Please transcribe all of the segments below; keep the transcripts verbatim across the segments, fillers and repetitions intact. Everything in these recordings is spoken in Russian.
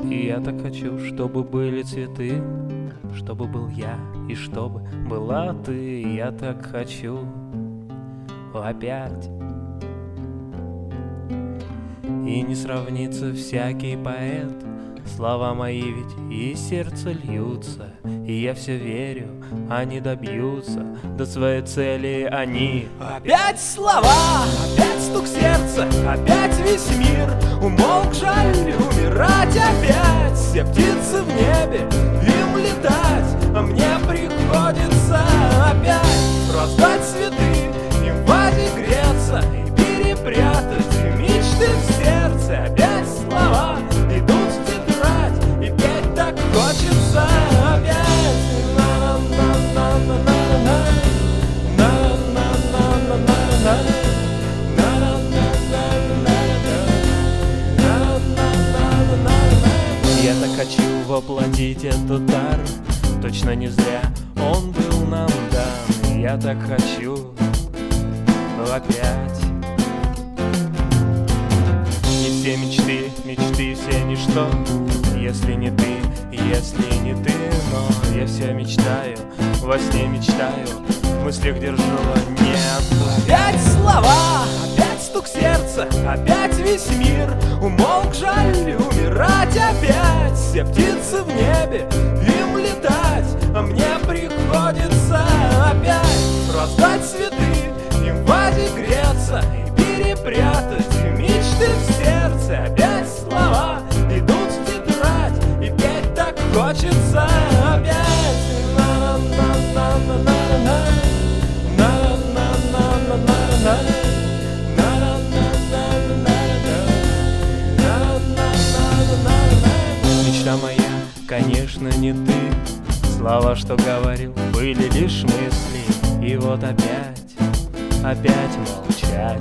И я так хочу, чтобы были цветы, чтобы был я и чтобы была ты. Я так хочу опять. И не сравнится всякий поэт. Слова мои ведь из сердца льются, и я все верю, они добьются до своей цели они. Опять слова, опять стук сердца, опять весь мир умолк, жаль умирать опять. Все птицы в небе, им летать, а мне приходится опять раздать цветы, и в вазе греться, и перепрятать мечты в сердце. Опять слова идут в тетрадь, и петь так хочется опять. Я так хочу воплотить этот дар, точно не зря он был нам дан. Я так хочу опять. И все мечты, мечты все ничто, если не ты, если не ты. Но я все мечтаю, во сне мечтаю, в мыслях держу, не отпускаю. Опять слова, опять стук сердца, опять весь мир умолк, жаль умирать опять. Все птицы в небе, им летать, а мне приходится опять раздать цветы, и в вазе греться, и перепрятать мечты в сердце. Опять слова идут в тетрадь, и петь так хочется опять. Мечта моя, конечно, не ты. Слова, что говорил, были лишь мысли. И вот опять, опять молчать.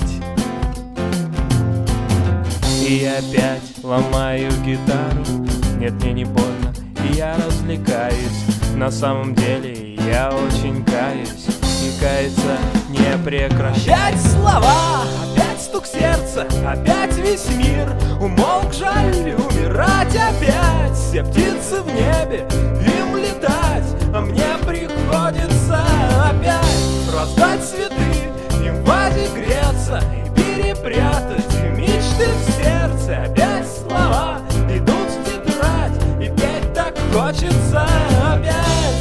И я опять ломаю гитару. Нет, мне не больно, и я развлекаюсь. На самом деле я очень каюсь, и каяться не прекращать. Опять слова, опять стук сердца, опять весь мир умолк, жаль умирать опять. Все птицы в небе, им летать, а мне приходится опять раздать цветы, и в вазе греться, и перепрятать мечты в сердце. Опять слова идут в тетрадь, и петь так хочется опять.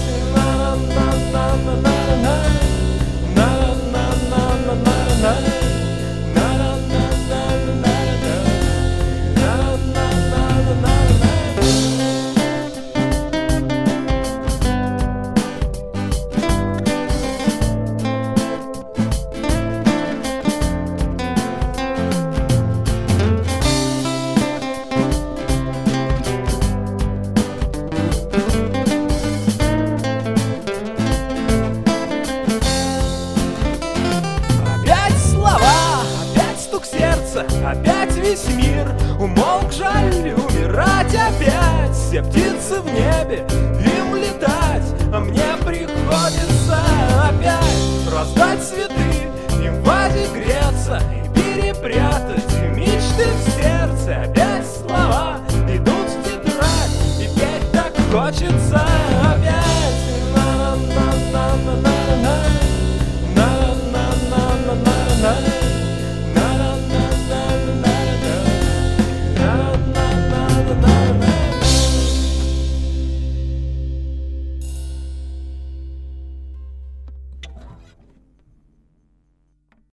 Опять весь мир умолк, жаль умирать опять. Все птицы в небе, им летать, а мне приходится опять раздать цветы, и в вазе греться, и перепрятать мечты в сердце. Опять слова идут в тетрадь, и петь так хочется